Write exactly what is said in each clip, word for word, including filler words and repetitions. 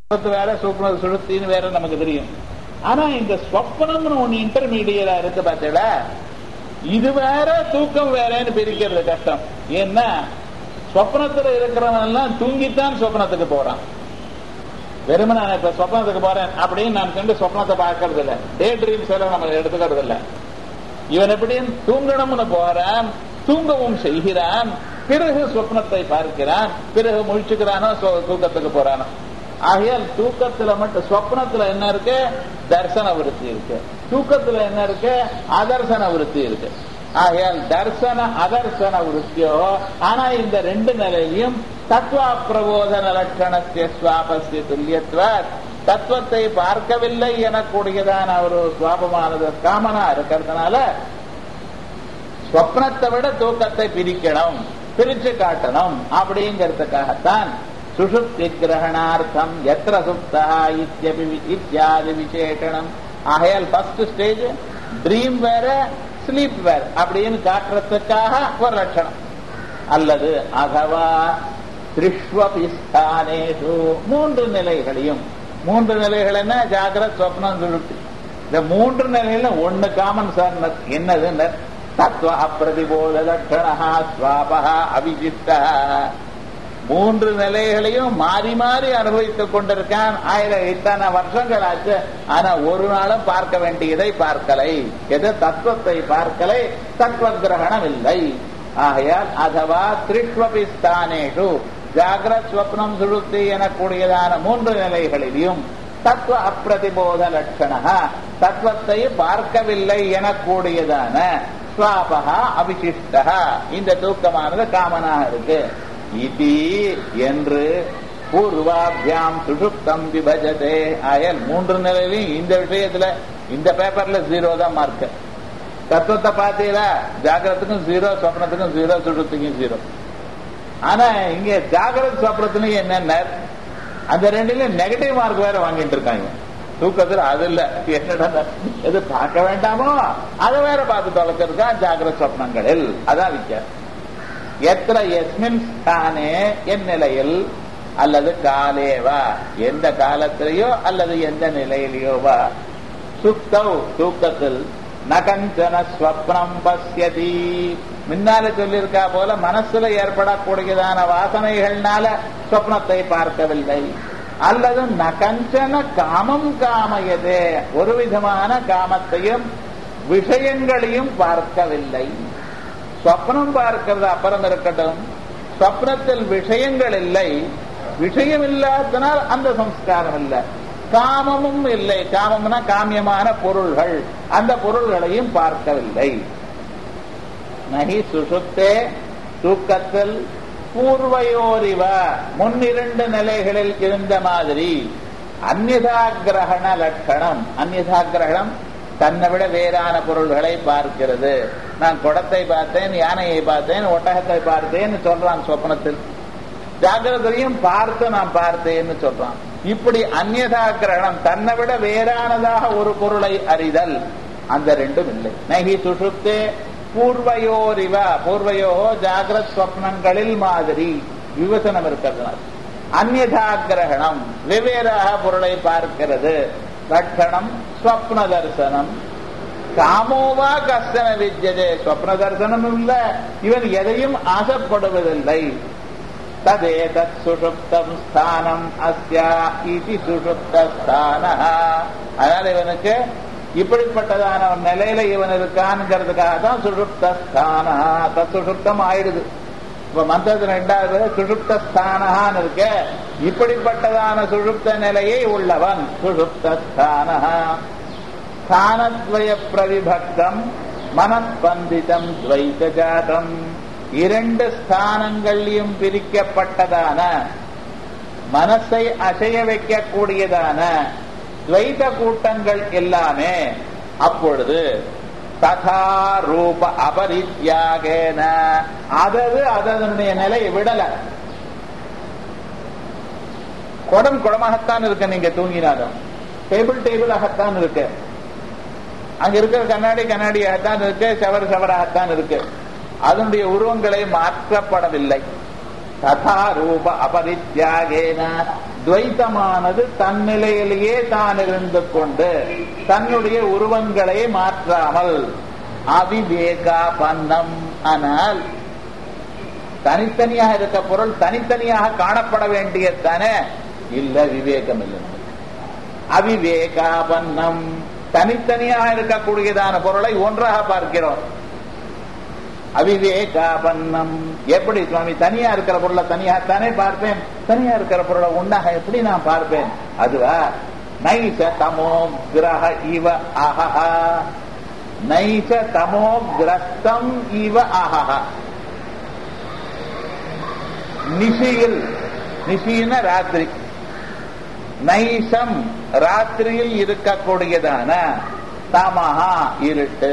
வேற சூக்ம சுழுத்தின்னு வேற நமக்கு தெரியும். ஆனா இந்த ஸ்வப்னம்னு ஒண்ணு இன்டர்மீடியட்டா இருக்கு பார்த்தீங்களா, இது வேற தூக்கம் வேறன்னு பிரிக்கிறது கஷ்டம். ஏன்னா ஸ்வப்னத்துல இருக்கிறவன் எல்லாம் தூங்கித்தான் சொப்னத்துக்கு போறான். வெறும நான் இப்ப சொப்னத்துக்கு போறேன் அப்படின்னு நான் கண்டு சொப்னத்தை பார்க்கறது இல்லை, டே ட்ரீம்ஸ் எல்லாம் நம்ம எடுத்துக்கிறது இல்லை. இவன் எப்படின்னு தூங்கணும்னு போறான், தூங்கவும் செய்கிறான், பிறகு சொப்னத்தை பார்க்கிறான், பிறகு முழிச்சுக்கிறானோ தூக்கத்துக்கு போறானோ. ஆகையால் தூக்கத்துல மட்டும் சொப்னத்துல என்ன இருக்கு, தர்சன விருத்தி இருக்கு. தூக்கத்துல என்ன இருக்கு, அதர்சன விருத்தி இருக்கு. ஆகையால் தர்சன அதர்சன விருத்தியோ. ஆனா இந்த ரெண்டு நிலையிலும் தத்துவ பிரபோதன லட்சணத்திய சுவாபஸ்ய துல்லியத்துவ, தத்துவத்தை பார்க்கவில்லை எனக்கூடியதான ஒரு சுவாபமானது காமனா இருக்கிறதுனால ஸ்வப்னத்தை விட தூக்கத்தை பிரிக்கணும், பிரிச்சு காட்டணும் அப்படிங்கிறதுக்காகத்தான் சுஷுப்தி கிரகணார்த்தம் எத்திர சுப்தா இத்தியாதி விசேஷனம். ஆகையால் ஃபர்ஸ்ட் ஸ்டேஜ் ட்ரீம் வேற ஸ்லீப் வேற அப்படின்னு காட்டுறதுக்காக ஒரு லட்சணம். அல்லது அகவா திருஷ்வபிஸ்தானேஷு, மூன்று நிலைகளையும், மூன்று நிலைகள் என்ன, ஜாகிரத் சொப்னம் சுழுப்தி, இந்த மூன்று நிலையில ஒண்ணு காமன் சார். என்னது, தத்துவ அப்பிரதிபோத லட்சணா ஸ்வாபஹா அவிசிஷ்டா. மூன்று நிலைகளையும் மாறி மாறி அனுபவித்துக் கொண்டிருக்கான். ஆயிரம் இத்தனை வருஷங்கள் ஆச்சு, ஆனா ஒரு நாளும் பார்க்க வேண்டியதை பார்க்கலை, எது தத்துவத்தை பார்க்கலை, தத்துவ கிரகணம் இல்லை. ஆகையால் அதவா திருஷ்வபிஸ்தானேஷு ஜாகிரத் ஸ்வப்னம் சுழுப்தி எனக்கூடியதான மூன்று நிலைகளிலும் தத்துவ அப்பிரதிபோத லட்சணா, தத்துவத்தை பார்க்கவில்லை எனக்கூடியதான ஸ்வாபஹா அவிசிஷ்டா, இந்த தூக்கமானது காமனாக இருக்கு. இதி என்று பூர்வாபியாம் சுஷுப்தம் விபஜதே. ஆயல் மூன்று நிலையிலும் இந்த விஷயத்துல இந்த பேப்பர்ல ஜீரோ தான் மார்க். தத்துவத்தை பார்த்தீங்களா, ஜாகிரத்துக்கும் ஜீரோ, சொப்னத்துக்கும் ஜீரோ, சுஷுப்திக்கும் ஜீரோ. ஆனா இங்க ஜாகிரத் சொப்னத்துலயும் என்னென்ன, அந்த ரெண்டுலயும் நெகட்டிவ் மார்க் வேற வாங்கிட்டு இருக்காங்க. தூக்கத்துல அது இல்ல, என்னடா எது பார்க்க வேண்டாமோ அதை வேற பார்த்து தொலைச்சிருக்கா ஜாகிரத் சொப்னங்களில். அதான் வித்தியாசம். எத்திர எஸ்மின் ஸ்தானே, என் நிலையில், அல்லது காலேவா, எந்த காலத்திலேயோ அல்லது எந்த நிலையிலேயோவா, சுப்தௌ தூக்கத்தில், நகஞ்சன ஸ்வப்னம் பஸ்யதி, முன்னால சொல்லியிருக்கா போல மனசுல ஏற்படக்கூடியதான வாசனைகள்னால சொப்னத்தை பார்க்கவில்லை. அல்லது நகஞ்சன காமம் காமயதே, ஒரு விதமான காமத்தையும் விஷயங்களையும் பார்க்கவில்லை. சொப்னம் பார்க்கிறது அப்புறம் இருக்கட்டும், சொப்னத்தில் விஷயங்கள் இல்லை, விஷயம் இல்லாதனால் அந்த சம்ஸ்காரம் இல்லை, காமமும் இல்லை, காமம்னா காமியமான பொருள்கள், அந்த பொருள்களையும் பார்க்கவில்லை. நகி சுஷுப்தே, தூக்கத்தில், பூர்வயோரிவ, முன்னிரண்டு நிலைகளில் இருந்த மாதிரி, அந்நிதா கிரகண லட்சணம். அந்நிதா கிரகணம் தன்னை விட வேறான பொருள்களை பார்க்கிறது. நான் குடத்தை பார்த்தேன், யானையை பார்த்தேன், ஒட்டகத்தை பார்த்தேன்னு சொல்றான் சொப்னத்தில். ஜாகிரதையும் பார்த்து நான் பார்த்தேன்னு சொல்றான். இப்படி அந்நியதா கிரகணம், தன்னை விட வேறானதாக ஒரு பொருளை அறிதல், அந்த ரெண்டும் இல்லை. நகி சுஷுப்தே பூர்வயோரிவ, பூர்வயோகோ ஜாகிரத் ஸ்வப்னங்களில் மாதிரி விவசனம் இருக்கிறதுனால அந்நியதா கிரகணம், வெவ்வேறாக பொருளை பார்க்கிறது. லட்சணம் ஸ்வப்ன தரிசனம். காமோவா கஷ்டன வித்யதே, ஸ்வப்ன தரிசனம் இல்ல, இவன் எதையும் ஆசைப்படுவதில்லை. ததே தத் சுஷுப்தம் ஸ்தானம் அஸ்யா இதி சுஷுப்த ஸ்தானஹ. அதனால இவனுக்கு இப்படிப்பட்டதான ஒரு நிலையில இவன் இருக்கான்ங்கிறதுக்காக தான் சுஷுப்த ஸ்தானஹ, தத் சுஷுப்தம் ஆயிடுது. இப்ப மந்திரத்துல ரெண்டாவது சுஷுப்த ஸ்தானஹான்னு இருக்க, இப்படிப்பட்டதான சுஷுப்த நிலையை உள்ளவன் சுஷுப்த ஸ்தானஹ. ஸ்தானத்வய பிரவிபக்தம் மனஸ்பந்திதம் துவைத ஜாதம், இரண்டு ஸ்தானங்களையும் பிரிக்கப்பட்டதான, மனசை அசைய வைக்கக்கூடியதான துவைத கூட்டங்கள் எல்லாமே அப்பொழுது ததா ரூப அபரித்யாகேன, அதது அதனுடைய நிலையை விடல. குடம் குடமாகத்தான் இருக்கு, நீங்க தூங்கினாலும் டேபிள் டேபிளாகத்தான் இருக்கு, அங்க இருக்கிற கண்ணாடி கண்ணாடியாகத்தான் இருக்கு, சவர் சவராகத்தான் இருக்கு, அதனுடைய உருவங்களை மாற்றப்படவில்லை. ததா ரூப அபரித்யாகேன துவைத்தமானது தன்னிலையிலேயே தான் இருந்து கொண்டு தன்னுடைய உருவங்களை மாற்றாமல் அவிவேகாபன்னம். ஆனால் தனித்தனியாக இருக்க பொருள் தனித்தனியாக காணப்பட வேண்டியதானே? இல்ல, விவேகம் இல்லை. அவிவேகாபன்னம், தனித்தனியாக இருக்கக்கூடியதான பொருளை ஒன்றாக பார்க்கிறோம். அவிவேகாபன்னம். எப்படி சுவாமி, தனியா இருக்கிற பொருளை தனியாகத்தானே பார்ப்பேன், தனியா இருக்கிற பொருளை ஒன்றாக எப்படி நான் பார்ப்பேன்? அதுவா நைச தமோ கிரக இவ அஹஹ, நைச தமோ கிரஸ்தம் இவ அஹஹ. நிஷியில், நிஷின ராத்திரி, நைசம் ராத்திரியில் இருக்கக்கூடியதான தமஹா இருட்டு,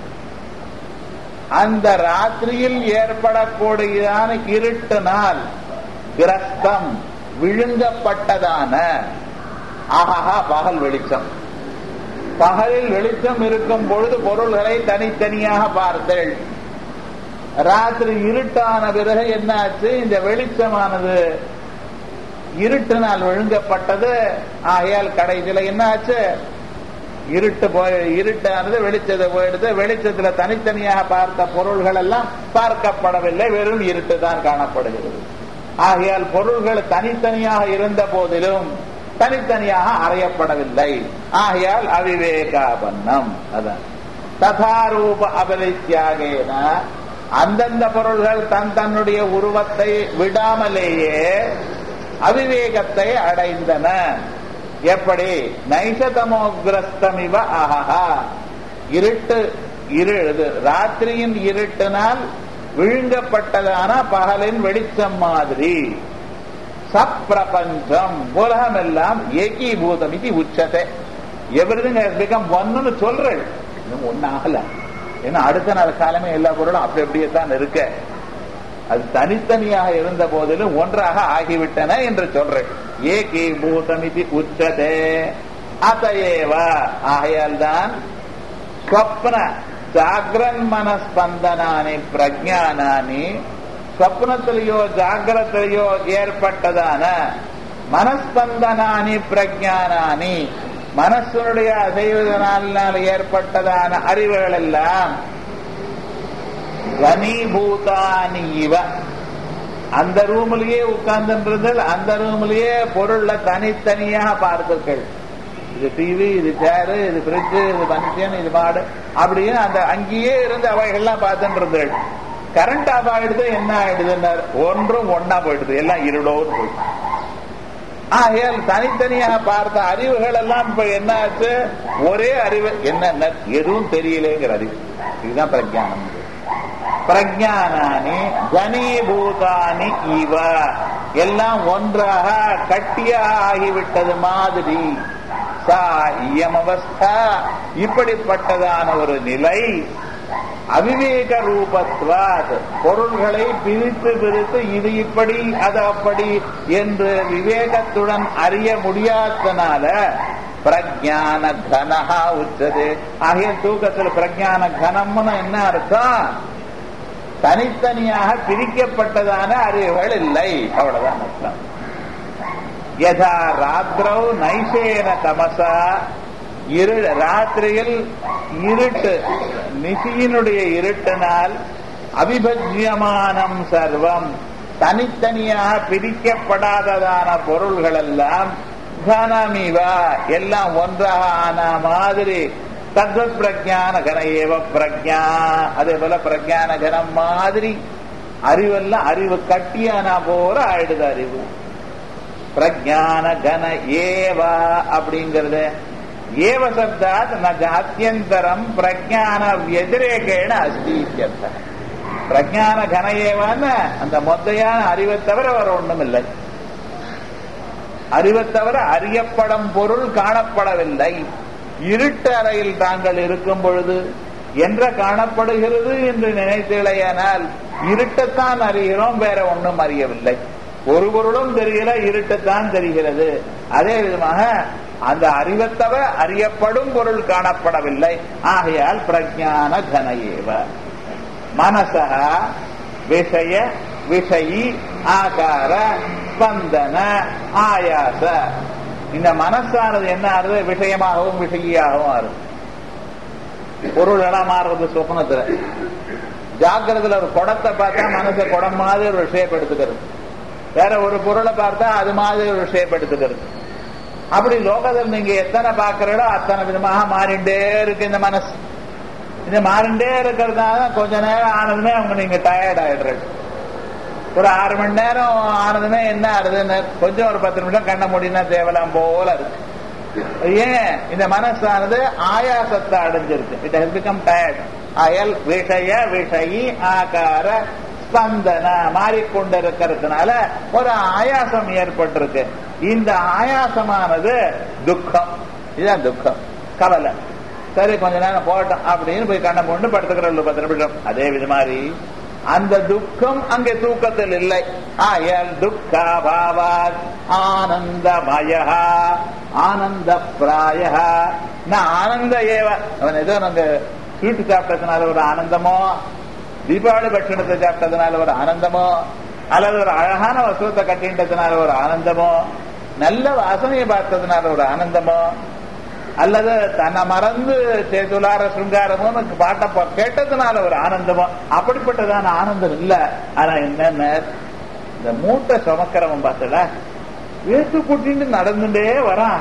அந்த ராத்திரியில் ஏற்படக்கூடியதான இருட்டினால் கிரஸ்தம் விழுங்கப்பட்டதான ஆஹா பகல் வெளிச்சம். பகலில் வெளிச்சம் இருக்கும் பொழுது பொருள்களை தனித்தனியாக பார்த்தேள். ராத்திரி இருட்டான பிறகு என்ன ஆச்சு? இந்த வெளிச்சமானது இருட்டினால் விழுங்கப்பட்டது. ஆகையால் கடைசியில என்ன ஆச்சு? இருட்டு போய் இருட்டானது வெளிச்சத்தை போயிடுது. வெளிச்சத்துல தனித்தனியாக பார்த்த பொருள்கள் எல்லாம் பார்க்கப்படவில்லை, வெறும் இருட்டு தான் காணப்படுகிறது. ஆகையால் பொருள்கள் தனித்தனியாக இருந்த போதிலும் தனித்தனியாக அறியப்படவில்லை. ஆகையால் அவிவேகாபன்னம். அதான் ததாரூப அபலித்யாகேன, அந்தந்த பொருள்கள் தன் தன்னுடைய உருவத்தை விடாமலேயே அவிவேகத்தை அடைந்தன. எப்படி? நைசதமோகிரஸ்தமிவ அஹஹா, இருட்டு இரு ராத்திரியின் இருட்டினால் விழுங்கப்பட்டதான பகலின் வெளிச்சம் மாதிரி. சப்பிரபஞ்சம், உலகம் எல்லாம் ஏகீபூதம் இது உச்சத்தை. எவ்ரிதிங் ஹஸ் பிகம் ஒன்னு சொல்றேன், ஒன்னு ஆகல. ஏன்னா அடுத்த நாள் காலமே எல்லா பொருளும் அப்படி அப்படியே தான் இருக்க. அது தனித்தனியாக இருந்த போதிலும் ஒன்றாக ஆகிவிட்டன என்று சொல்றேன். ஏகீபூதம் இது உச்சதே. அதையேவ, ஆகையால் தான் ஸ்வப்ன ஜாகிரன் மனஸ்பந்தனானி பிரஜானானி, ஸ்வப்னத்திலேயோ ஜாகிரத்திலேயோ ஏற்பட்டதான மனஸ்பந்தனானி பிரஜானானி, மனசுடைய அசைவதனால் ஏற்பட்டதான அறிவுகள் எல்லாம் கனீபூதானி இவ, அந்த ரூமிலேயே உட்கார்ந்து அந்த ரூமிலேயே பொருள்ல தனித்தனியாக பார்த்துக்கள். இது டிவி, இது சேரு, இது பிரிட்ஜு, இது மனுஷன், இது மாடு, அப்படின்னு அந்த அங்கேயே இருந்து அவைகள்லாம் பார்த்துட்டு. கரண்ட் ஆஃப் ஆயிடுது, என்ன ஆயிடுதுன்னு ஒன்றும் ஒன்னா போயிடுது, எல்லாம் இருளோடு போயிடுது. ஆகையால் தனித்தனியாக பார்த்த அறிவுகள் எல்லாம் இப்ப என்ன ஆச்சு? ஒரே அறிவு, என்ன எதுவும் தெரியலேங்கிற அறிவு. இதுதான் பிரஜானம். பிரஜானானி கனீபூதானி இவ, எல்லாம் ஒன்றாக கட்டியாக ஆகிவிட்டது மாதிரி. சா இயம் அவஸ்தா, இப்படிப்பட்டதான ஒரு நிலை அவிவேக ரூபத்வாத், பொருள்களை பிரித்து பிரித்து இது இப்படி அது அப்படி என்று விவேகத்துடன் அறிய முடியாதனால பிரஜான கனஹா உச்சது. ஆகிய தூக்கத்தில் பிரஜான கனம்னு என்ன அர்த்தம்? தனித்தனியாக பிரிக்கப்பட்டதான அறிவுகள் இல்லை, அவ்வளவுதான் அர்த்தம். யதா ராத்திரௌ நைசேன தமசா, இரு ராத்திரியில் இருட்டு, நிசியினுடைய இருட்டினால் அவிபஜ்யமானம் சர்வம், தனித்தனியாக பிரிக்கப்படாததான பொருள்கள் எல்லாம் கனமிவா, எல்லாம் ஒன்றாக ஆன மாதிரி. தத்வத் பிரஜான கன ஏவ பிரஜா, அதே போல பிரஜான கனம் மாதிரி அறிவெல்லாம் அறிவு கட்டியான போற ஆயிடுது அறிவு. பிரஜான கன ஏவா அப்படிங்கிறது ஏவ சப்தாத் அத்தியந்தரம் பிரஜான வதிரேகேண அஸ்தி. பிரஜான கன ஏவான்னு அந்த மொத்தையான அறிவை தவிர வர ஒன்றும் இல்லை. அறிவை தவிர அறியப்படும் பொருள் காணப்படவில்லை. இருட்டு அறையில் தாங்கள் இருக்கும் பொழுது என்ற காணப்படுகிறது என்று நினைத்தேனால் இருட்டத்தான் அறிகிறோம், வேற ஒன்றும் அறியவில்லை. ஒரு பொருளும் தெரியல, இருட்டுத்தான் தெரிகிறது. அதே விதமாக அந்த அறிவத்தவ அறியப்படும் பொருள் காணப்படவில்லை. ஆகையால் பிரஜான கனஏவ மனசா விஷய விஷயி ஆகார ஸ்பந்தன ஆயாச. இந்த மனசானது என்ன ஆறுது? விஷயமாகவும் விஷயியாகவும் ஆறுது. பொருள் எல்லாம் மாறுறது சொப்னத்துல. ஜாக்கிரத்துல ஒரு குடத்தை பார்த்தா மனசை குடம் மாதிரி ஒரு விஷயப்படுத்துக்கிறது, வேற ஒரு பொருளை பார்த்தா அது மாதிரி ஒரு விஷயப்படுத்துக்கிறது. அப்படி லோகத்தில் நீங்க எத்தனை பாக்குறீங்களோ அத்தனை விதமாக மாறிண்டே இருக்கு இந்த மனசு. இது மாறிண்டே இருக்கிறதுனால கொஞ்ச நேரம் ஆனதுமே அவங்க நீங்க டயர்ட் ஆயிடுறது. ஒரு ஆறு மணி நேரம் ஆனதுமே என்ன ஆறுதுன்னு கொஞ்சம் ஒரு பத்து நிமிஷம் கண்ண முடினா தேவலாம் போல இருக்கு. ஏன்? இந்த மனசானது ஆயாசத்தை அடைஞ்சிருக்கு. It has become tired. அயல் விஷய விஷயி ஆகார ஸ்பந்தன மாறிக்கொண்டிருக்கிறதுனால ஒரு ஆயாசம் ஏற்பட்டிருக்கு. இந்த ஆயாசமானது துக்கம். இதுதான் துக்கம், கவலை. சரி கொஞ்ச நேரம் போட்டோம் அப்படின்னு போய் கண்ணை கொண்டு படுத்துக்கிற பத்து நிமிஷம். அதே வித மாதிரி அந்த துக்கம் அங்கே தூக்கத்தில் இல்லை. அயல் துக்காபாவாத் ஆனந்தமய ஆனந்த பிராய. நான் ஆனந்த ஏவ. அவன் ஏதோ நாங்க ஸ்வீட்டு சாப்பிட்டதுனால ஒரு ஆனந்தமோ, தீபாவளி பட்சணத்தை சாப்பிட்டதுனால ஒரு ஆனந்தமோ, அல்லது ஒரு அழகான வஸ்துவத்தை கட்டின்றதுனால ஒரு ஆனந்தமோ, நல்ல வாசனையை பார்த்ததுனால ஒரு ஆனந்தமோ, அல்லது தன்னை மறந்து சேதுலார சுங்காரமோ பாட்டை கேட்டதுனால ஒரு ஆனந்தமோ, அப்படிப்பட்டதான ஆனந்தம் இல்ல. ஆனா என்னன்னு இந்த மூட்டை சுமக்கிறவன் பார்த்தல வேத்து கூட்டிட்டு நடந்துட்டே வரான்.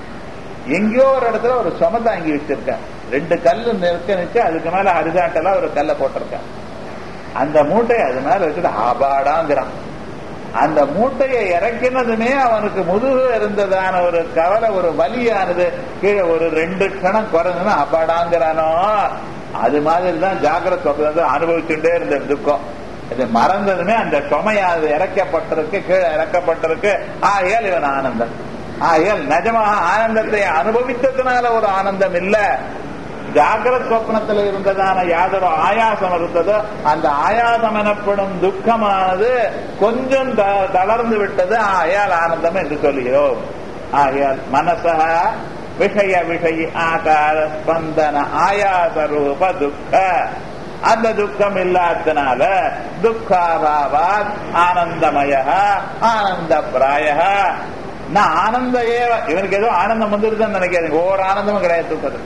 எங்கேயோ ஒரு இடத்துல ஒரு சும தாங்கி வச்சிருக்க, ரெண்டு கல்லு நிற்க நிச்சு அதுக்கு மேல ஹரிசாண்டலா ஒரு கல்லை போட்டிருக்க. அந்த மூட்டையை அது மேல வச்சுட்டு ஆபாடாங்கிறான். அந்த மூட்டையை இறக்கினதுமே அவனுக்கு முதுகு இருந்ததான ஒரு கவலை, ஒரு வலியானது கீழே ஒரு ரெண்டு கணம் குறைஞ்சுன்னா அபாடாங்கிறானோ. அது மாதிரிதான் ஜாகிரதை அனுபவிச்சுட்டே இருந்த துக்கம். இது மறந்ததுமே அந்த சுமையானது இறக்கப்பட்டிருக்கு, கீழே இறக்கப்பட்டிருக்கு. ஆகையால் இவன் ஆனந்தம். ஆகையால் நிஜமாக ஆனந்தத்தை அனுபவித்ததுனால ஒரு ஆனந்தம் இல்ல. ஜாகிரத் சொப்னத்தில் இருந்ததான யாதொரு ஆயாசம் இருந்ததோ அந்த ஆயாசம் எனப்படும் துக்கமானது கொஞ்சம் தளர்ந்து விட்டது. ஆகையால் ஆனந்தம் என்று சொல்கிறோம். ஆகையால் மனசா விஷய விஷய ஆகார ஸ்பந்தன ஆயாச ரூப துக்க. அந்த துக்கம் இல்லாதனால துக்காபாவாத் ஆனந்தமய ஆனந்த பிராய. நான் ஆனந்த ஏவ. இவனுக்கு ஏதோ ஆனந்தம் வந்துருதுன்னு நினைக்காது. ஒவ்வொரு ஆனந்தமும் கிடையாது தூக்கது.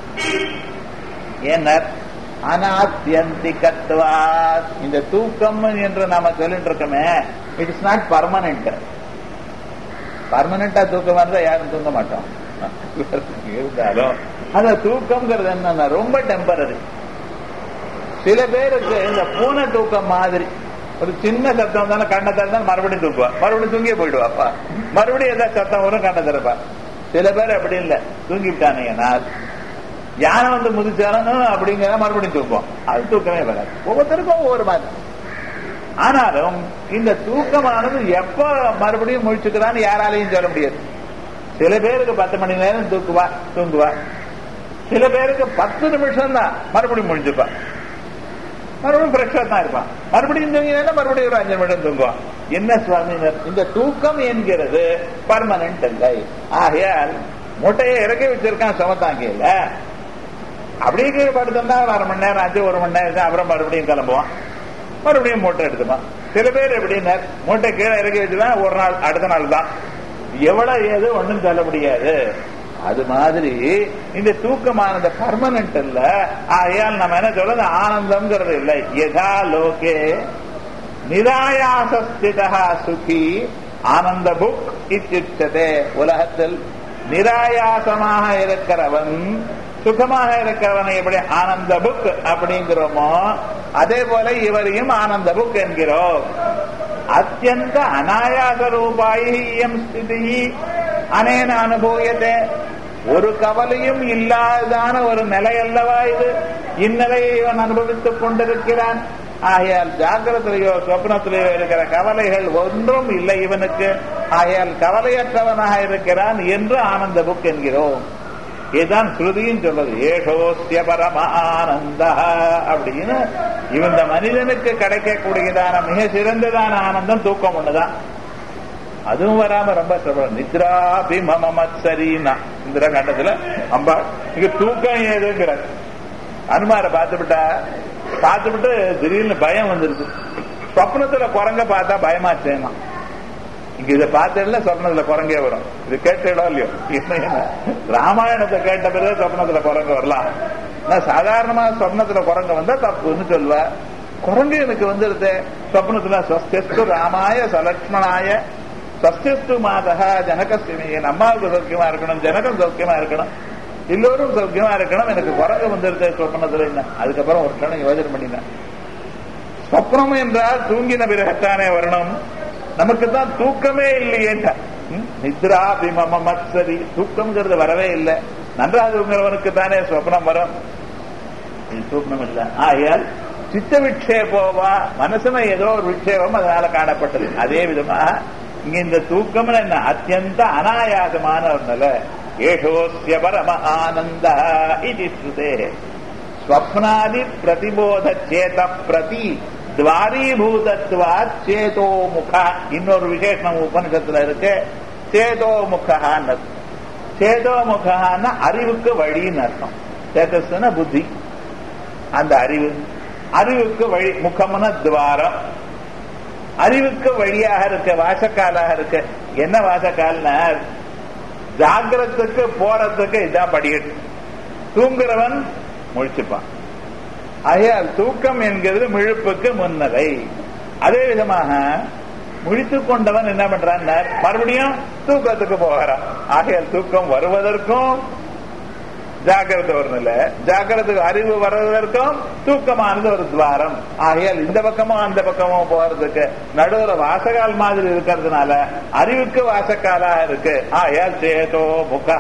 ஏன்னா அனாத்யந்திகத்வாத். இந்த தூக்கம் என்று நாம சொல்லிட்டு இருக்கோமே, இட் இஸ் நாட் பர்மனன்ட். பர்மனண்டா தூக்கம் இருந்தா யாரும் தூங்க மாட்டோம். இருந்தாலும் அந்த தூக்கம்ங்கிறது என்னன்னா ரொம்ப டெம்பரரி. சில பேருக்கு இந்த பூனை தூக்கம் மாதிரி ஒரு சின்ன சத்தம் தானே கண்ணை திறந்தா மறுபடியும் தூக்குவா, மறுபடியும் தூங்கியே போயிடுவாப்பா, மறுபடியும் ஏதாவது சத்தம் வரும் கண்ணை திறப்பா. சில பேர் அப்படி இல்லை, தூங்கிவிட்டானுங்கன்னா யானை வந்து முதிச்சாலும் அப்படிங்கிற மறுபடியும் தூக்குவோம். அது தூக்கமே வராது. ஒவ்வொருத்தருக்கும் ஒவ்வொரு மாதிரி. ஆனாலும் இந்த தூக்கமானது எப்ப மறுபடியும் முழிச்சுக்கிறான்னு யாராலையும் சொல்ல முடியாது. சில பேருக்கு பத்து மணி நேரம் தூக்குவா தூங்குவா, சில பேருக்கு பத்து நிமிஷம் தான் மறுபடியும் முழிச்சுப்பா, மறுபடியும் ஃப்ரெஷ்ஷா தான் இருப்பான். மறுபடியும் தூங்கினா மறுபடியும் ஒரு அஞ்சு நிமிடம் தூங்குவான். என்ன சுவாமி, இந்த தூக்கம் என்கிறது பர்மனன்ட் இல்லை. ஆகையால் மூட்டையை இறக்கி வச்சிருக்கான் சுமத்தாங்கியில, அப்படியே கீழே படுத்தா ஒரு அரை மணி நேரம் ஆச்சு, ஒரு மணி நேரம், அப்புறம் மறுபடியும் கிளம்புவான், மறுபடியும் மூட்டை எடுத்துப்பான். சில பேர் எப்படின்னா மூட்டை கீழே இறக்கி வச்சுதான் ஒரு நாள் அடுத்த நாள் தான், எவ்வளவு ஏது ஒன்றும் சொல்ல முடியாது. அது மாதிரி இந்த தூக்கமானது பர்மனன்ட் இல்ல. ஆகையால் நம்ம என்ன சொல்றது, ஆனந்தம்ங்கிறது இல்லை. யதா லோகே நிராயாசஸ்திதா சுகி ஆனந்த புக் இத்தியுச்சதே. உலகத்தில் நிராயாசமாக இருக்கிறவன், சுகமாக இருக்கிறவனை எப்படி ஆனந்த புக் அப்படிங்கிறோமோ அதே போல இவரையும் ஆனந்த புக் என்கிறோம். அத்தியந்த அநாயாச ரூபாயம் ஸ்திதி அனேன அனுபூயத்தே. ஒரு கவலையும் இல்லாதான ஒரு நிலை அல்லவா இது. இந்நிலையை இவன் அனுபவித்துக் கொண்டிருக்கிறான். ஆகையால் ஜாகிரத்திலேயோ சொப்னத்திலேயோ இருக்கிற கவலைகள் ஒன்றும் இல்லை இவனுக்கு. ஆகையால் கவலையற்றவனாக இருக்கிறான் என்று ஆனந்த புக் என்கிறோம். இதுதான் ஸ்ருதியும் சொல்றது. ஏஷோஸ்ய பரம ஆனந்த அப்படின்னு. இந்த மனிதனுக்கு கிடைக்கக்கூடியதான மிக சிறந்ததான ஆனந்தம் தூக்கம் ஒண்ணுதான். அதுவும் வராம ரொம்ப சொல்றோம். நித்ராபி மம மத்சரீனா இந்திர கண்டத்துல அம்பா இங்க தூக்கம் ஏதுங்கிற அனுமார பார்த்துவிட்டா பார்த்துவிட்டு திடீர்னு பயம் வந்துருது. சொப்னத்துல குரங்க பார்த்தா பயமா செய்யணும். இங்க இதை பார்த்ததுல சொப்னத்துல குரங்கே வரும். இது கேட்டோ இல்லையோ, ராமாயணத்தை கேட்ட பிறகு சொப்னத்துல குரங்கு வரலாம். சாதாரணமா சொப்னத்துல குரங்கு வந்தா தப்புன்னு சொல்வ. குரங்கு எனக்கு வந்துருது சொப்னத்துல. ஸ்வஸ்திஸ்து ராமாய சலக்ஷ்மணாய ஸ்வஸ்திஸ்து மாதா ஜனகஸ்திமி. என் அம்மாவுக்கு சௌக்கியமா இருக்கணும், ஜனகம் சௌக்கியமா இருக்கணும், எல்லோரும் சௌக்கியமா இருக்கணும், எனக்கு குரங்கு வந்துருது சொப்னத்துல. என்ன அதுக்கப்புறம் ஒரு கணம் யோஜனை பண்ணினேன். சொப்னம் என்றால் தூங்கின பிறகத்தானே வரணும், நமக்கு தான் தூக்கமே இல்லையேண்டா. நித்ரா பிமம மத்சரி, தூக்கம்ங்கிறது வரவே இல்லை. நன்றாக தூங்குறவனுக்கு தானே சொப்னம் வரும், இது தூக்கம் இல்லை. ஆகையால் சித்த விட்சேபோவா, மனசுல ஏதோ ஒரு விட்சேபம் அதனால காணப்பட்டது. அதே விதமாக இங்க இந்த தூக்கம் என்ன அத்தியந்த அனாயாசமான ஒரு நிலை. ஏஷோஸ்ய பரம ஆனந்த இது ஸ்ருதே ஸ்வப்னாதி பிரதிபோத சேத பிரதி துவாரீபூதத்வா சேதோ முக. இன்னொரு விசேஷம் உபனிஷத்துல இருக்கு, சேதோ முகான்னு. சேதோ முகான்னா அறிவுக்கு வழின்னு அர்த்தம். சேதஸ்னா புத்தி, அந்த அறிவு. அறிவுக்கு வழி, முகம்னா துவாரம். அறிவுக்கு வழியாக இருக்க வாசக்காலாக இருக்க. என்ன வாசக்கால்னா ஜாகிரத்துக்கு போறதுக்கு இதான் படிக்கட்டு. தூங்குறவன் முழிச்சுப்பான். ஆகையால் தூக்கம் என்கிறது முழிப்புக்கு முன்னரை. அதே விதமாக முழித்துக் கொண்டவன் என்ன பண்றான், மறுபடியும் தூக்கத்துக்கு போகிறான். ஆகையால் தூக்கம் வருவதற்கும் ஜாகிரதை வரணும்ல, ஜாகிரத்துக்கு அறிவு வர்றதற்கும் தூக்கமானது ஒரு துவாரம். ஆகையால் இந்த பக்கமும் அந்த பக்கமும் போறதுக்கு நடுவுற வாசகால் மாதிரி இருக்கிறதுனால அறிவுக்கு வாசக்காலாக இருக்கு. ஆகையால் சேதோ முகா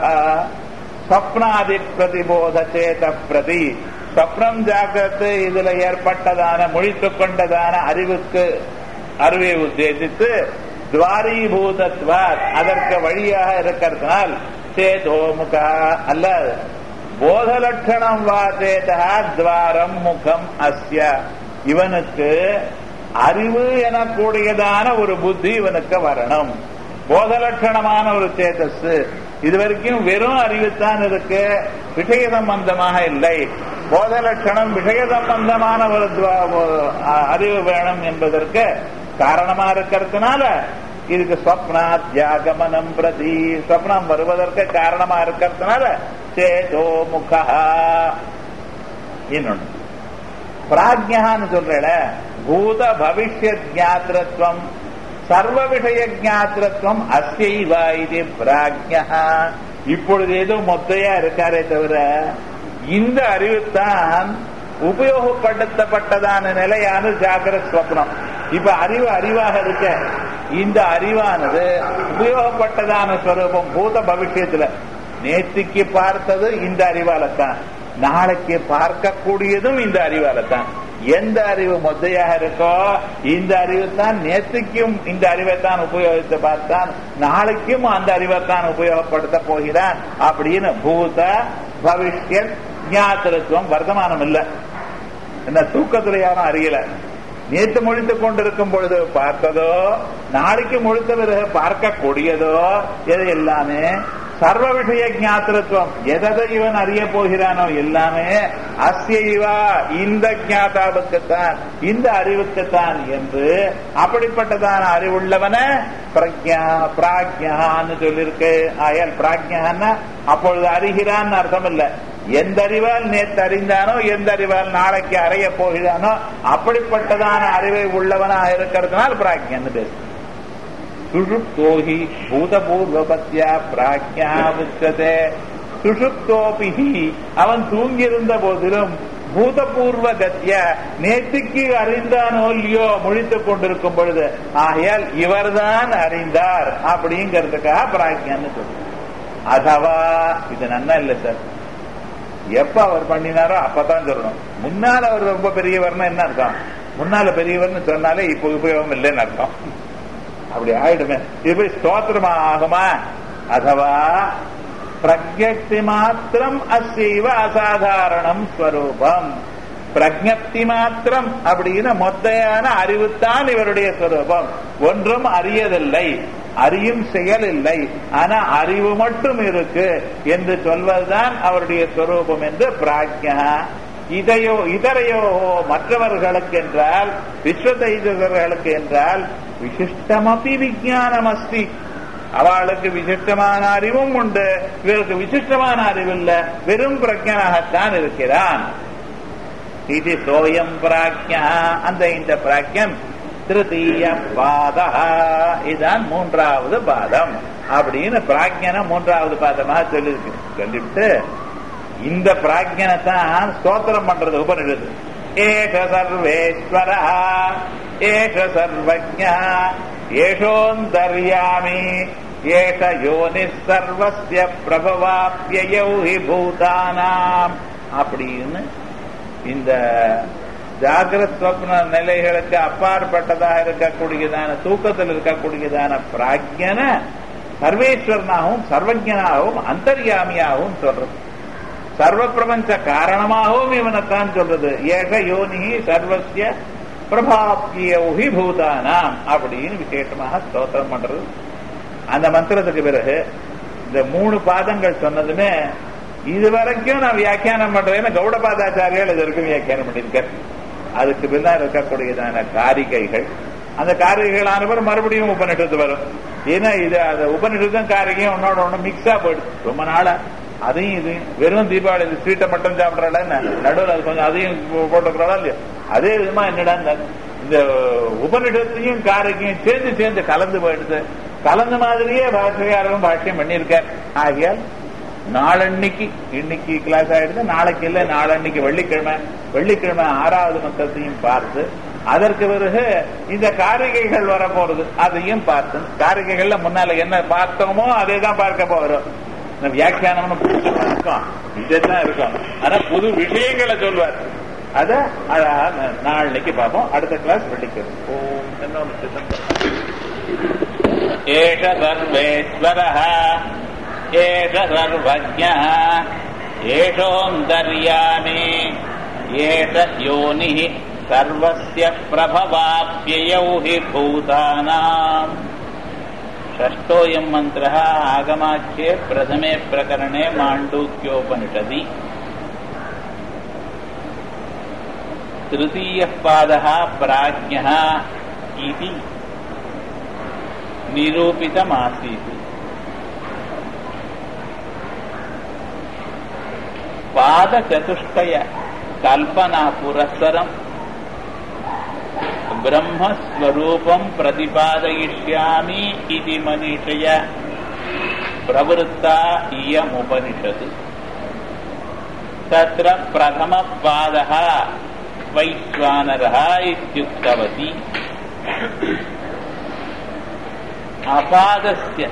ஸ்வப்னாதி பிரதிபோத சேத பிரதி. ஸ்வப்னம் ஜாகிரத்து இதுல ஏற்பட்டதான முழித்துக் கொண்டதான அறிவுக்கு அறிவை உத்தேசித்து துவாரீபூதத்வா அதற்கு வழியாக இருக்கிறதுனால் சேதோ முகா அல்ல. போதலட்சணம் வா சேதா துவாரம் முகம் அஸ்ய. இவனுக்கு அறிவு எனக்கூடியதான ஒரு புத்தி இவனுக்கு வரணும். போதலட்சணமான ஒரு சேதஸ். இதுவரைக்கும் வெறும் அறிவுத்தான் இருக்கு, விஷய சம்பந்தமாக இல்லை. போதலட்சணம் விஷய சம்பந்தமான ஒரு அறிவு வேணும் என்பதற்கு காரணமா இருக்கிறதுனால இதுக்கு ஸ்வப்னாத்யாகமனம் பிரதி, ஸ்வப்னம் வருவதற்கு காரணமா இருக்கிறதுனால சேதோ முகா. இன்னொன்னு பிராஜ்யான்னு சொல்ற பூத பவிஷ்ய ஜாத்திரத்துவம் சர்வ விஷய ஜாத்திரத்துவம் அஸ்யைவா இது பிராஜ்யா. இப்பொழுது ஏதோ மொத்தையா இருக்காரே தவிர இந்த அறிவுத்தான் உபயோகப்படுத்தப்பட்டதான நிலையான ஜாகிரத் ஸ்வப்னம். இப்ப அறிவு அறிவாக இருக்க, இந்த அறிவானது உபயோகப்பட்டதான ஸ்வரூபம் பூத பவிஷ்யத்துல. நேற்றுக்கு பார்த்தது இந்த அறிவாலத்தான், நாளைக்கு பார்க்கக்கூடியதும் இந்த அறிவாலத்தான். எந்த அறிவு மொத்தையாக இருக்கோ இந்த அறிவு தான் நேற்றுக்கும் இந்த அறிவைத்தான் உபயோகித்து பார்த்தான், நாளைக்கும் அந்த அறிவைத்தான் உபயோகப்படுத்த போகிறான். அப்படின்னு பூத பவிஷ்ய ஞாத்திரத்துவம் வர்த்தமானம் இல்லை. என்ன தூக்கத்துல யாரும் அறியல. நேற்று முழித்துக் கொண்டிருக்கும் பொழுது பார்த்ததோ நாளைக்கு முழித்த பிறகு பார்க்கக்கூடியதோ எது எல்லாமே சர்வ விஷய ஞாத்திரத்துவம். எதை இவன் அறிய போகிறானோ எல்லாமே அஸ்யைவா இந்த ஞாதாவுக்குத்தான், இந்த அறிவுக்குத்தான் என்று அப்படிப்பட்டதான அறிவுள்ளவன பிரக்ஞா பிராக்ஞான்னு சொல்லிருக்கு. ஆயால் பிராக்ஞான்னா அப்பொழுது அறிகிறான்னு அர்த்தம் இல்ல. எந்த அறிவால் நேற்று அறிந்தானோ எந்த அறிவால் நாளைக்கு அறிய போகிறானோ அப்படிப்பட்டதான அறிவை உள்ளவனாக இருக்கிறதுனால் பிராக்ஞன்னு பேசு. சுஷுப்தோஹி பூதபூர்வபத்யா பிராக்ஞா உச்சதே. சுஷுப்தோபிஹி அவன் தூங்கியிருந்த போதிலும் பூதபூர்வ கத்திய நேற்றுக்கு அறிந்தானோ இல்லையோ முழித்துக் கொண்டிருக்கும் பொழுது ஆகையால் இவர்தான் அறிந்தார் அப்படிங்கிறதுக்காக பிராக்ஞான்னு சொல்லு. அதவா இது நன்னா இல்லை சார், எப்ப அவர் பண்ணினாரோ அப்பதான் சொல்லணும். முன்னால அவர் ரொம்ப பெரியவர்னா என்ன அர்த்தம்? முன்னால பெரியவர்னு சொன்னாலே இப்ப உபயோகம் இல்லைன்னு அர்த்தம். அப்படி ஆயிடுமே. இது ஸ்தோத்திரமா ஆகுமா? அதவா பிரஜக்தி மாத்திரம் அசைவ அசாதாரணம் ஸ்வரூபம். பிரஜப்தி மாத்திரம் அப்படின்னு மொத்தையான அறிவுத்தான் இவருடைய ஸ்வரூபம். ஒன்றும் அறியதில்லை, அறியும் செயல் இல்லை, ஆனா அறிவு மட்டும் இருக்கு என்று சொல்வதுதான் அவருடைய ஸ்வரூபம் என்று பிராக்ஞா. இதையோ இதரையோ மற்றவர்களுக்கு என்றால் விஸ்வதைதர்களுக்கு என்றால் விசிஷ்டமபி விஜானமஸ்தி. அவளுக்கு விசிஷ்டமான அறிவும் உண்டு, இவருக்கு விசிஷ்டமான அறிவில்லை, வெறும் பிரஜனாகத்தான் இருக்கிறான். இது சோயம் பிராக்யா, அந்த இந்த பிராக்யன் திருத்தீய பாதா, இதுதான் மூன்றாவது பாதம் அப்படின்னு பிராக்ஞனை மூன்றாவது பாதமாக சொல்லிருக்கு. சொல்லிவிட்டு இந்த பிராக்ஞனை தான் ஸ்தோத்திரம் பண்றது உபனிஷத்து. ஏக சர்வேஸ்வர ஏக சர்வஜ்ஞா ஏஷோந்தர்யாமி ஏஷ யோனி சர்வஸ்ய பிரபவாப்யயௌ ஹி பூதானாம் அப்படின்னு இந்த ஜாகிரத் ஸ்வப்ன நிலைகளுக்கு அப்பாற்பட்டதாக இருக்கக்கூடியதான தூக்கத்தில் இருக்கக்கூடியதான பிராக்ஞனை சர்வேஸ்வரனாகவும் சர்வஜனாகவும் அந்தர்யாமியாகவும் சொல்றது. சர்வ பிரபஞ்ச காரணமாகவும் இவனைத்தான் சொல்றது. ஏக யோனி சர்வஸ்ய பிரபாப்யௌஹி பூதானாம் அப்படின்னு விசேஷமாக ஸ்தோத்திரம் பண்றது. அந்த மந்திரத்துக்கு பிறகு இந்த மூணு பாதங்கள் சொன்னதுமே இதுவரைக்கும் நான் வியாக்கியானம் பண்றேன்னு கௌடபாதாச்சாரியால் இது வரைக்கும் வியாக்கியானம் பண்ணியிருக்கார். அதுக்கு பின்னால் இருக்கக்கூடியதான காரிகைகள், அந்த காரிகைகளானவர் மறுபடியும் உபனிஷத்து வரும். ஏன்னா இது அந்த உபனிஷத்தும் காரிகையும் ஒன்னோட ஒண்ணு மிக்ஸா போயிடுது ரொம்ப நாளா. அதையும் இது வெறும் தீபாவளி இந்த ஸ்வீட்டை மட்டும் சாப்பிட்றாள், நடுவில் அது கொஞ்சம் அதையும் போட்டுக்கிறாளா இல்லையா? அதே விதமா என்னடா இந்த உபனிஷத்தையும் காரிகையும் சேர்ந்து சேர்ந்து கலந்து போயிடுது. கலந்த மாதிரியே பாஷையாரும் பாஷ்யம் பண்ணியிருக்கார். ஆகியால் நாளன்னைக்கு இன்னைக்கு கிளாஸ் ஆயிடுது, நாளைக்கு இல்லை நாளன்னைக்கு வெள்ளிக்கிழமை வெள்ளிக்கிழமை ஆறாவது மந்திரத்தையும் பார்த்து அதற்கு பிறகு இந்த காரிகைகள் வர போறது அதையும் பார்த்து, காரிகைகள்ல முன்னால என்ன பார்த்தோமோ அதே தான் பார்க்க போறோம். வியாக்கியானம்னு இருக்கும் இதேதான் இருக்கும். ஆனா புது விஷயங்களை சொல்வார். அத நாளைக்கு பார்ப்போம். அடுத்த கிளாஸ் வெள்ளிக்கிழமை. ஓம் ஏஷ சர்வேஸ்வரஹ ஏஷ சர்வஜ்ஞः ஏஷோந்தர்யாமி ஏஷ யோனிः சர்வஸ்ய பிரபவாப்யயௌ ஹி பூதானாம். षष्ठोऽयं मन्त्रः आगमाख्ये प्रथमे प्रकरणे माण्डूक्योपनिषदि. तृतीयः पादः प्राज्ञः इति निरूपितमासीत्. पादचतुष्टय कल्पना पुरस्सरम् ब्रह्मस्वरूपं प्रतिपादयिष्यामि इति मनीषया प्रवृत्ता इयमुपनिषत्. तत्र प्रथमपादः वैश्वानरः इत्युक्तवती. अपादस्य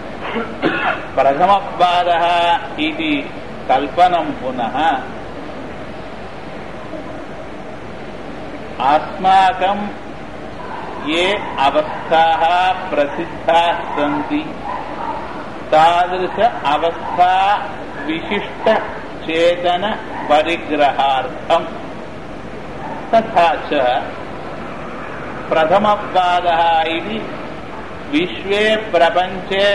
प्रथमपादः इति कल्पनं पुनः अस्माकं ये अवस्थाः प्रसिद्धाः सन्ति तादृश अवस्था विशिष्ट चेतन परिग्रहार्थं तथा च प्रथमपादः इति विश्वे प्रपञ्चे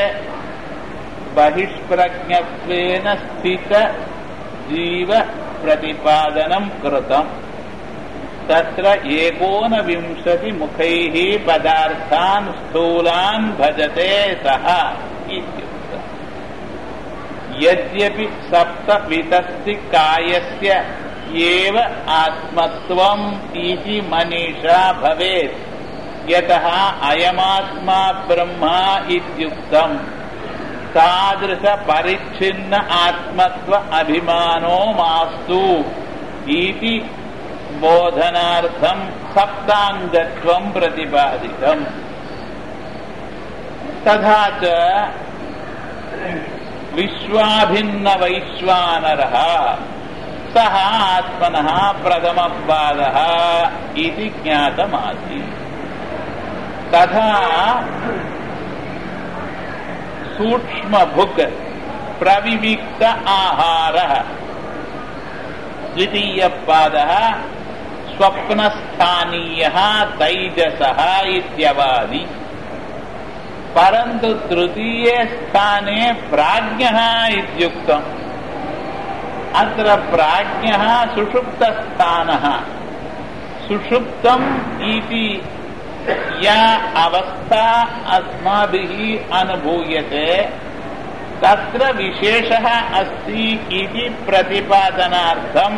बहिष्प्रज्ञत्वेन स्थित जीव प्रतिपादनं कृतम्. तत्र एकोनविंशति मुखैः पदार्थान् स्थूलान् भजते सः इत्युक्तम्. यद्यपि सप्तवितस्ति कायस्य एव आत्मत्वम् इति मनीषा भवेत्, यतः अयमात्मा ब्रह्मा इत्युक्तम्. तादृश परिच्छिन्न आत्मत्व अभिमानो मास्तु इति बोधनार्थं सप्ताङ्गत्वं प्रतिपादितम्. तथा च विश्वाभिन्न वैश्वानरः सः आत्मनः प्रथमपादः इति ज्ञातमासीत्. तथा सूक्ष्मभुक् प्रविविक्त आहारः द्वितीयपादः स्वप्नस्थानीयः तैजसः इत्यवादि. परन्तु तृतीये स्थाने प्राज्ञः इत्युक्तम्. अत्र प्राज्ञः सुषुप्तस्थानः. सुषुप्तम् इति या अवस्था अस्माभिः अनुभूयते तत्र विशेषः अस्ति इति प्रतिपादनार्थं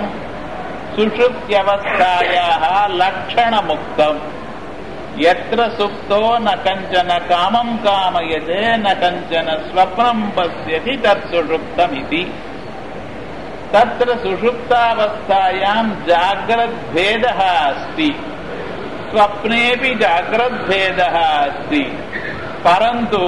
सुषुप्त्यवस्थायाः लक्षणमुक्तम्। यत्र सुप्तो न कञ्चन कामं कामयते न कञ्चन स्वप्नं पश्यति तत् सुषुप्तमिति। तत्र सुषुप्तावस्थायां जाग्रद्भेदः अस्ति, स्वप्नेऽपि जाग्रद्भेदः अस्ति, परन्तु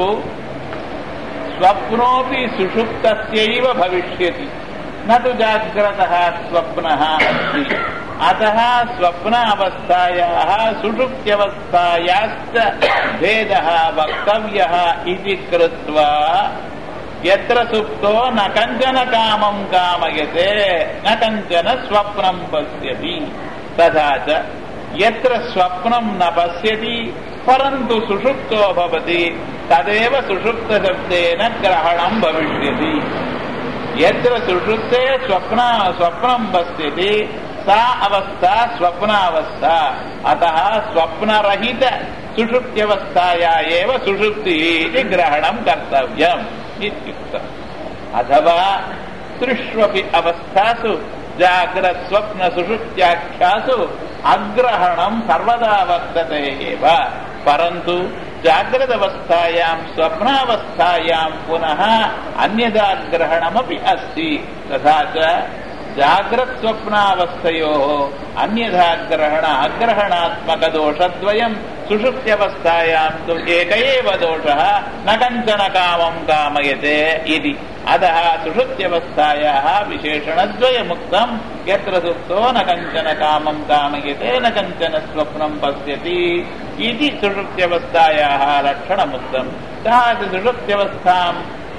स्वप्नोऽपि सुषुप्तस्यैव भविष्यति, न तु जाग्रतः स्वप्नः अस्ति। अतः स्वप्न अवस्थायाः सुषुप्त्यवस्थायाश्च भेदः वक्तव्यः इति कृत्वा यत्र सुप्तो न कञ्चन कामं कामयते न कञ्चन स्वप्नं पश्यति, तथा च यत्र स्वप्नं न पश्यति परन्तु सुषुप्तो भवति तदेव सुषुप्तशब्देन ग्रहणं भविष्यति। यत्र सुषुप्ते स्वप्न स्वप्नं पश्यति सा अवस्था स्वप्नावस्था। अतः स्वप्नरहित सुषुप्त्यवस्थाया एव सुषुप्तिः इति ग्रहणं कर्तव्यम् इत्युक्तम्। अथवा त्रिष्वपि अवस्थासु जाग्रत् स्वप्न सुषुप्त्याख्यासु अग्रहणं सर्वदा वर्तते एव, परन्तु जाग्रदवस्थायां स्वप्नावस्थायां पुनः अन्यदा ग्रहणमपि अस्ति। तथा च जाग्रत् स्वप्नावस्थयोः अन्यथा ग्रहण अग्रहणात्मकदोषद्वयं सुषुप्त्यवस्थायां तु एक एव दोषः न कञ्चन कामं कामयते इति। अतः सुषुप्त्यवस्थायाः विशेषणद्वयमुक्तं, यत्र सुप्तो न कञ्चन कामं कामयते न कञ्चन स्वप्नं पश्यति इति सुषुप्त्यवस्थायाः लक्षणमुक्तं। सः सुषुप्त्यवस्थाम्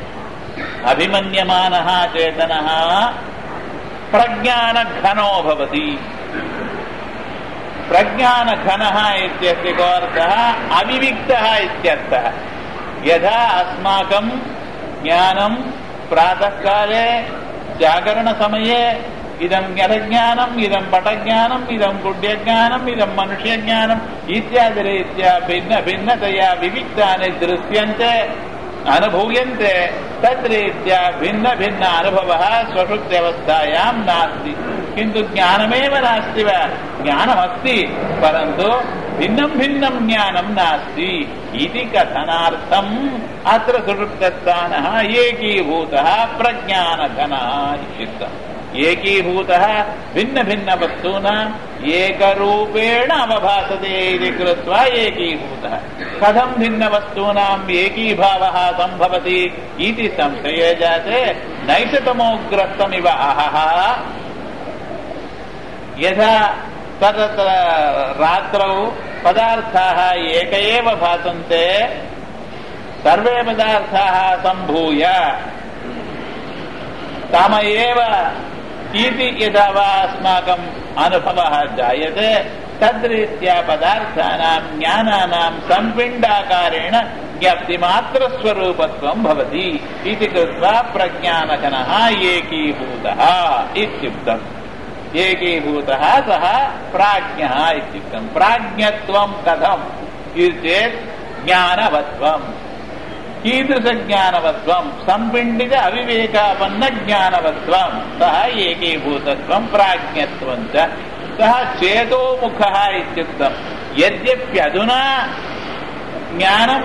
अभिमन्यमानः चेतनः प्रज्ञानघनो भवति। प्रज्ञानघनः इत्यस्य अर्थः अविविक्तः इत्यर्थः। यथा अस्माकं ज्ञानं प्रातःकाले जागरणसमये इदं ज्ञानम् इदं पटज्ञानम् इदं गुड्यज्ञानम् इदं मनुष्यज्ञानम् इत्यादिरीत्या भिन्न भिन्नतया विविक्तानि दृश्यन्ते अनुभूयन्ते, तद्रीत्या भिन्न भिन्न अनुभवः स्वसुप्त्यवस्थायां नास्ति। किन्तु ज्ञानमेव नास्ति वा? ज्ञानमस्ति, परन्तु भिन्नं भिन्नं ज्ञानं नास्ति इति कथनार्थम् अत्र सुषुप्तस्थानः एकीभूतः प्रज्ञानघनः इत्युक्तम्। एकीभूतः भिन्न भिन्न वस्तूनाम् एकरूपेण अवभासते इति कृत्वा एकीभूतः। कथं भिन्न वस्तूनाम् एकीभावः सम्भवति इति संशये जाते नैषतमोग्रस्तमिव अहः। यथा तत्र रात्रौ पदार्थाः एक एव भासन्ते, सर्वे पदार्थाः सम्भूय तम एव इति यदा वा अस्माकम् अनुभवः जायते, तद्रीत्या पदार्थानां ज्ञानानां सम्पिण्डाकारेण ज्ञप्तिमात्रस्वरूपत्वं भवति इति कृत्वा प्रज्ञानघनः एकीभूतः इत्युक्तम्। एकीभूतः सः प्राज्ञः इत्युक्तम्। प्राज्ञत्वं कथम् इति चेत् ज्ञानवत्वम्। कीदृशज्ञानवत्वं? सम्पिण्डित अविवेकापन्न ज्ञानवत्वं। सः एकीभूतत्वं प्राज्ञत्वं च। सः चेतोमुखः इत्युक्तम्। यद्यप्यधुना ज्ञानं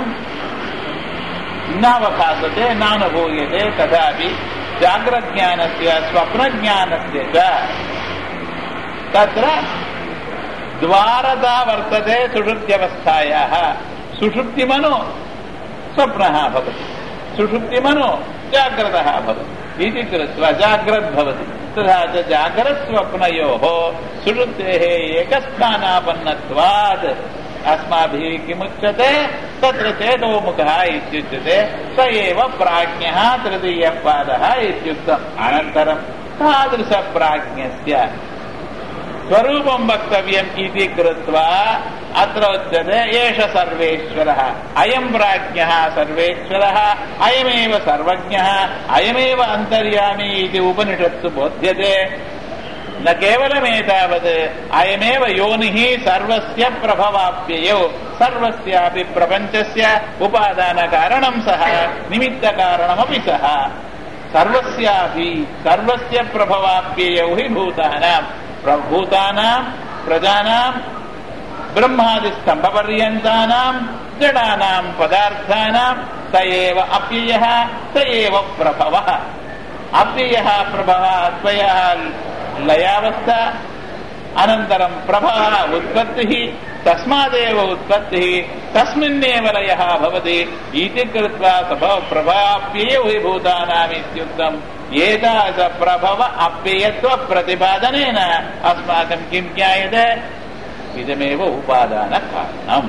नावभासते नानुभूयते, तथापि जाग्रज्ञानस्य स्वप्नज्ञानस्य च तत्र द्वारता वर्तते सुषुप्त्यवस्थायाः। सुषुप्तिमनो स्वप्नः भवति, सुषुप्तिमनो जाग्रतः भवति इति कृत्वा जाग्रत् भवति। तथा च जाग्रत् स्वप्नयोः सुषुप्तेः एकस्थानापन्नत्वात् अस्माभिः किमुच्यते? तत्र चेतोमुखः इत्युच्यते। स एव प्राज्ञः तृतीयः पादः इत्युक्तम्। अनन्तरं तादृशप्राज्ञस्य स्वरूपं वक्तव्यम् इति कृत्वा अत्र उच्यते एष सर्वेश्वरः, अयं प्राज्ञः सर्वेश्वरः, अयमेव सर्वज्ञः, अयमेव अन्तर्यामी इति उपनिषत्सु बोध्यते। ந கேவலமேதாவது அயமேவ யோனிஹி சர்வஸ்ய பிரபவாப்யயோ சர்வஸ்யாபி பிரபஞ்சஸ்ய உபாதான காரணம் சஹ நிமித்த காரணமபி சஹ சர்வஸ்யாபி சர்வஸ்ய பிரபவாப்யயோ ஹி பூதானாம் பூதானாம் பிரஜானாம் பிரம்மாதி ஸ்தம்ப பர்யந்தானாம் ஜடானாம் பதார்த்தானாம் தயேவ அப்யயः தயேவ பிரபவः அப்யயः பிரபவः அத்வயः லயாவஸ்தா அனந்தரம் பிரபவः உற்பத்திः தஸ்மாதேவ உற்பத்திः தஸ்மின்னேவ லயः பவதி இதி கிருத்வா சபவ பிரபாப்யயோ ஹி பூதானாம் இத்யுக்தம் ஏதாச பிரபவ அப்யயத்வ பிரதிபாதனேன அஸ்மாகம் கிம் ஞாயதே இதமேவ உபாதான காரணம்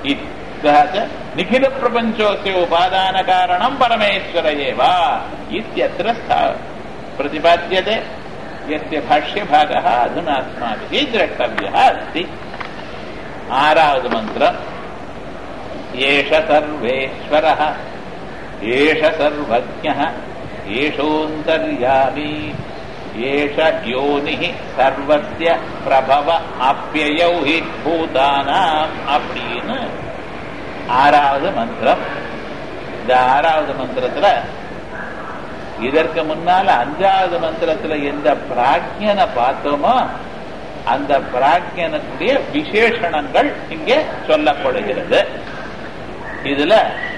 நிகில பிரபஞ்சோஸ்ய உபாதான காரணம் பரமேஸ்வர ஏவ இத்யத்ர பிரதிபாத்யதே யஸ்ய பாஷ்ய பாகः அதுனா அஸ்மாபிः द्रष्टव्यः अस्ति ஆறாவது மந்திரம் ஏஷ சர்வேஸ்வரः ஏஷ சர்வஜ்ஞः ஏஷோந்தர்யாமி ஏஷ யோனிஹ சர்வஸ்ய பிரபவ அப்யயௌ ஹி பூதானாம் அப்படின்னு ஆறாவது மந்திரம். இந்த ஆறாவது மந்திரத்துல இதற்கு முன்னால அஞ்சாவது மந்திரத்துல எந்த பிராக்ஞனை பார்த்தோமோ அந்த பிராக்ஞனுடைய விசேஷணங்கள் இங்கே சொல்லப்படுகிறது. இதுல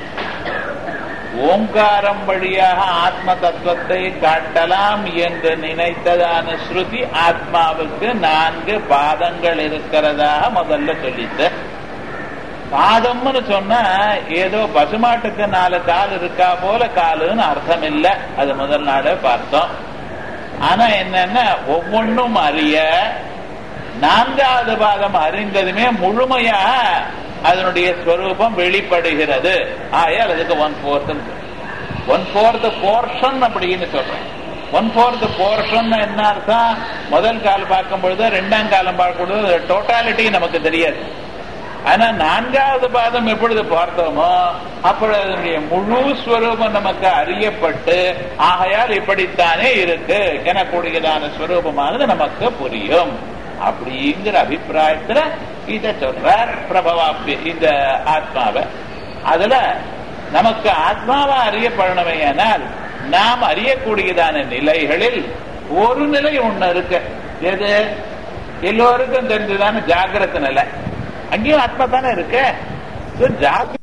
ஓங்காரம் வழியாக ஆத்ம தத்துவத்தை காட்டலாம் என்று நினைத்ததான ஸ்ருதி ஆத்மாவுக்கு நான்கு பாதங்கள் இருக்கிறதாக முதல்ல சொல்லிட்டு, பாதம்னு சொன்னா ஏதோ பசுமாட்டுக்கு நாலு கால் இருக்கா போல காலுன்னு அர்த்தம் இல்லை. அது முதல் நாளே பார்த்தோம். ஆனா என்னன்னா ஒவ்வொன்றும் அறிய நான்காவது பாதம் அறிந்ததுமே முழுமையா அதனுடைய ஸ்வரூபம் வெளிப்படுகிறது. ஆயால் அதுக்கு one fourth one fourth portion அப்படின்னு சொல்றேன். ஒன் போர்த் போர்ஷன் என்ன அர்த்தம்? முதல் கால் பார்க்கும் பொழுது ரெண்டாம் காலம் பார்க்கும் பொழுது டோட்டாலிட்டி நமக்கு தெரியாது. ஆனா நான்காவது பாதம் எப்பொழுது பார்த்தோமோ அப்பொழுது அதனுடைய முழு ஸ்வரூபம் நமக்கு அறியப்பட்டு ஆகையால் இப்படித்தானே இருக்கு எனக்கூடியதான ஸ்வரூபமானது நமக்கு புரியும் அப்படிங்கிற அபிப்பிராயத்துல இத சொல்றார் பிரபவாப்தி இந்த ஆத்மாவை. அதுல நமக்கு ஆத்மாவா அறியப்படணுமையானால் நாம் அறியக்கூடியதான நிலைகளில் ஒரு நிலை ஒண்ணு இருக்கு. எது எல்லோருக்கும் தெரிஞ்சதான ஜாகிரத நிலை. அங்கேயும் ஆத்மா தானே இருக்கு.